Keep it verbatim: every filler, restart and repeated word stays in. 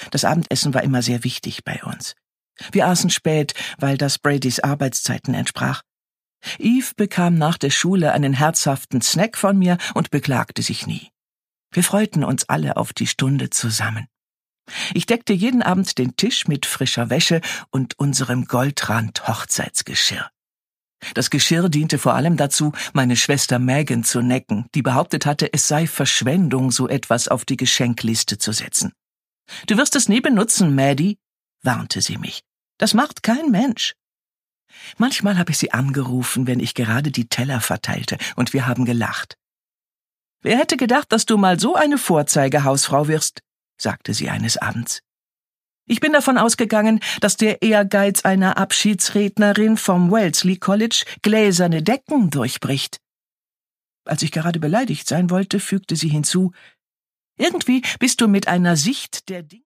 Das Abendessen war immer sehr wichtig bei uns. Wir aßen spät, weil das Bradys Arbeitszeiten entsprach. Eve bekam nach der Schule einen herzhaften Snack von mir und beklagte sich nie. Wir freuten uns alle auf die Stunde zusammen. Ich deckte jeden Abend den Tisch mit frischer Wäsche und unserem Goldrand-Hochzeitsgeschirr. Das Geschirr diente vor allem dazu, meine Schwester Megan zu necken, die behauptet hatte, es sei Verschwendung, so etwas auf die Geschenkliste zu setzen. »Du wirst es nie benutzen, Maddie«, warnte sie mich. »Das macht kein Mensch.« Manchmal habe ich sie angerufen, wenn ich gerade die Teller verteilte, und wir haben gelacht. »Wer hätte gedacht, dass du mal so eine Vorzeigehausfrau wirst?«, sagte sie eines Abends. »Ich bin davon ausgegangen, dass der Ehrgeiz einer Abschiedsrednerin vom Wellesley College gläserne Decken durchbricht.« Als ich gerade beleidigt sein wollte, fügte sie hinzu, »Irgendwie bist du mit einer Sicht der Dinge